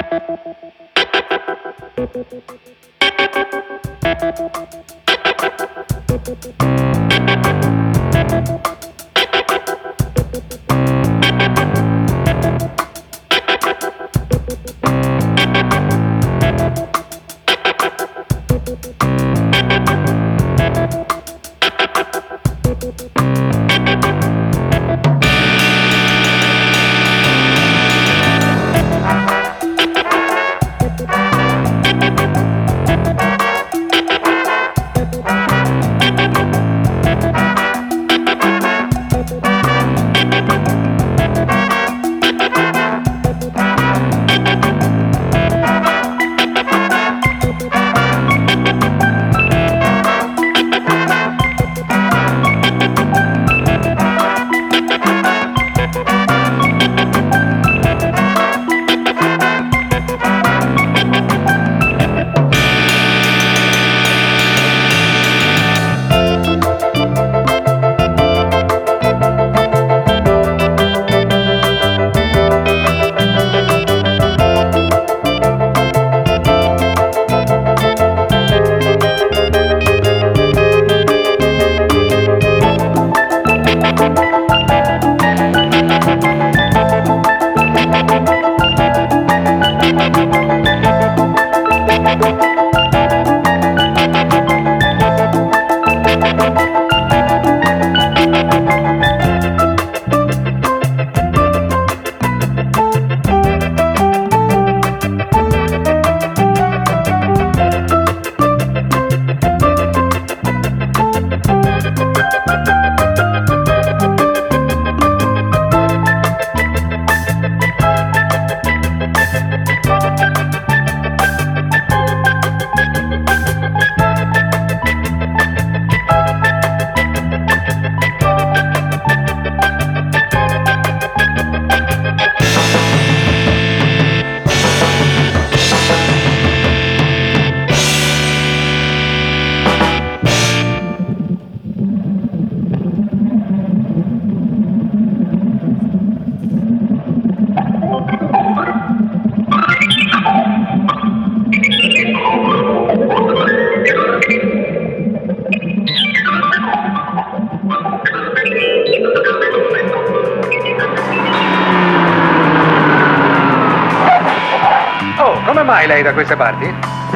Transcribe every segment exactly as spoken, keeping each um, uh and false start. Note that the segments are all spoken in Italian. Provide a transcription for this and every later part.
Come mai lei da queste parti?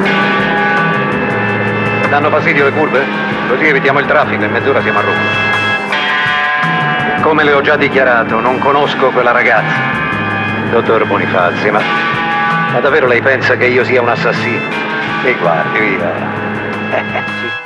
Danno fastidio le curve? Così evitiamo il traffico, in mezz'ora siamo a Roma. Come le ho già dichiarato, non conosco quella ragazza. Dottor Bonifazzi, ma... ma davvero lei pensa che io sia un assassino? E guardi, via. Sì.